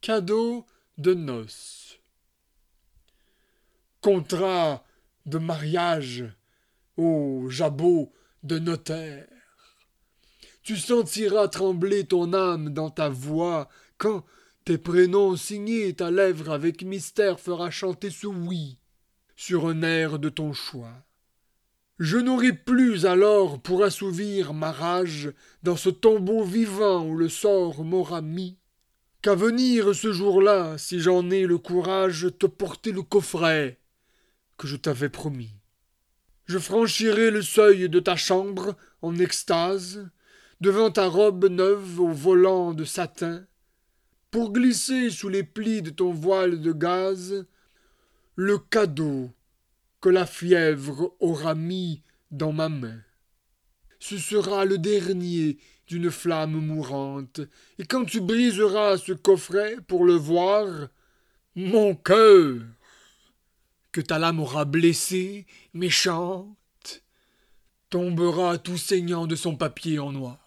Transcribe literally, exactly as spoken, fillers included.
Cadeau de noces. Contrat de mariage au jabot de notaire. Tu sentiras trembler ton âme dans ta voix quand tes prénoms signés ta lèvre avec mystère fera chanter ce oui sur un air de ton choix. Je n'aurai plus alors pour assouvir ma rage dans ce tombeau vivant où le sort m'aura mis qu'à venir ce jour-là, si j'en ai le courage, te porter le coffret que je t'avais promis. Je franchirai le seuil de ta chambre en extase, devant ta robe neuve au volant de satin, pour glisser sous les plis de ton voile de gaze le cadeau que la fièvre aura mis dans ma main. Ce sera le dernier d'une flamme mourante, et quand tu briseras ce coffret pour le voir, mon cœur, que ta lame aura blessé, méchante, tombera tout saignant de son papier en noir.